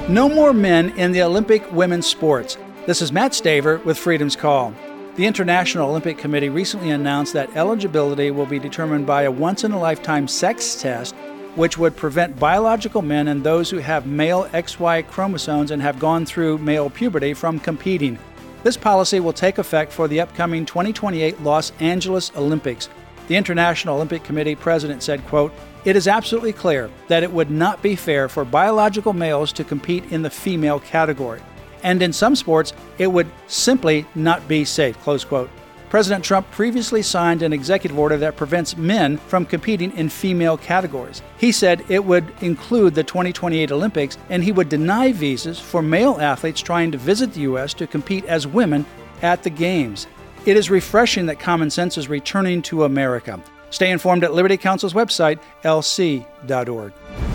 No more men in the Olympic women's sports. This is Matt Staver with Freedom's Call. The International Olympic Committee recently announced that eligibility will be determined by a once-in-a-lifetime sex test, which would prevent biological men and those who have male XY chromosomes and have gone through male puberty from competing. This policy will take effect for the upcoming 2028 Los Angeles Olympics. The International Olympic Committee president said, quote, "It is absolutely clear that it would not be fair for biological males to compete in the female category. And in some sports, it would simply not be safe," close quote. President Trump previously signed an executive order that prevents men from competing in female categories. He said it would include the 2028 Olympics, and he would deny visas for male athletes trying to visit the U.S. to compete as women at the Games. It is refreshing that common sense is returning to America. Stay informed at Liberty Counsel's website, lc.org.